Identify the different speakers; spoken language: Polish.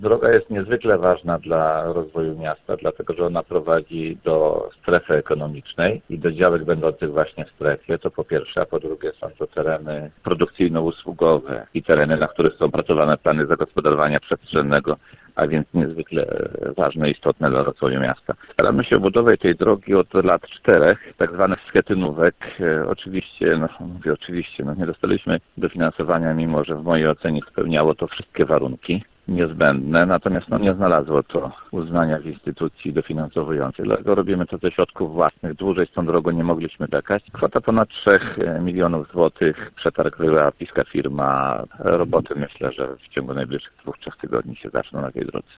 Speaker 1: Droga jest niezwykle ważna dla rozwoju miasta, dlatego że ona prowadzi do strefy ekonomicznej i do działek będących właśnie w strefie, to po pierwsze, a po drugie są to tereny produkcyjno-usługowe i tereny, na których są pracowane plany zagospodarowania przestrzennego, a więc niezwykle ważne i istotne dla rozwoju miasta. Staramy się o budowę tej drogi od lat 4, tak zwanych schetynówek. Oczywiście, nie dostaliśmy dofinansowania, mimo że w mojej ocenie spełniało to wszystkie warunki niezbędne, natomiast nie znalazło to uznania w instytucji dofinansowującej. Dlatego robimy to ze środków własnych. Dłużej z tą drogą nie mogliśmy czekać. Kwota ponad 3 milionów złotych przetargowała piska firma. Roboty myślę, że w ciągu najbliższych 2-3 tygodni się zaczną na tej drodze.